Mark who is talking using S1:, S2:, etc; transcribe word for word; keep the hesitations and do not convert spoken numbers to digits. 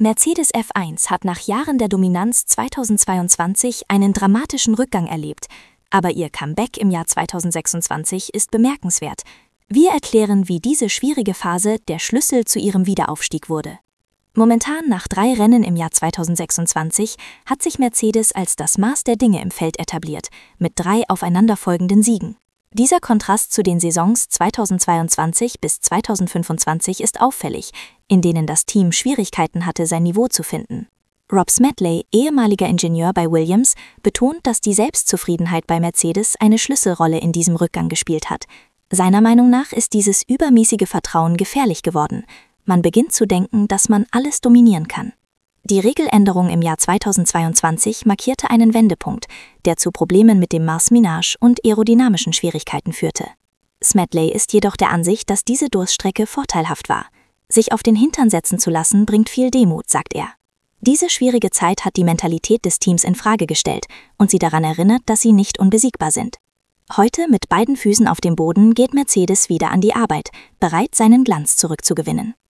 S1: Mercedes F eins hat nach Jahren der Dominanz zweitausendzweiundzwanzig einen dramatischen Rückgang erlebt, aber ihr Comeback im Jahr zweitausendsechsundzwanzig ist bemerkenswert. Wir erklären, wie diese schwierige Phase der Schlüssel zu ihrem Wiederaufstieg wurde. Momentan, nach drei Rennen im Jahr zweitausendsechsundzwanzig, hat sich Mercedes als das Maß der Dinge im Feld etabliert, mit drei aufeinanderfolgenden Siegen. Dieser Kontrast zu den Saisons zweitausendzweiundzwanzig bis zweitausendfünfundzwanzig ist auffällig, in denen das Team Schwierigkeiten hatte, sein Niveau zu finden. Rob Smedley, ehemaliger Ingenieur bei Williams, betont, dass die Selbstzufriedenheit bei Mercedes eine Schlüsselrolle in diesem Rückgang gespielt hat. Seiner Meinung nach ist dieses übermäßige Vertrauen gefährlich geworden. Man beginnt zu denken, dass man alles dominieren kann. Die Regeländerung im Jahr zweitausendzweiundzwanzig markierte einen Wendepunkt, der zu Problemen mit dem Mars-Minage und aerodynamischen Schwierigkeiten führte. Smedley ist jedoch der Ansicht, dass diese Durststrecke vorteilhaft war. Sich auf den Hintern setzen zu lassen, bringt viel Demut, sagt er. Diese schwierige Zeit hat die Mentalität des Teams in Frage gestellt und sie daran erinnert, dass sie nicht unbesiegbar sind. Heute, mit beiden Füßen auf dem Boden, geht Mercedes wieder an die Arbeit, bereit, seinen Glanz zurückzugewinnen.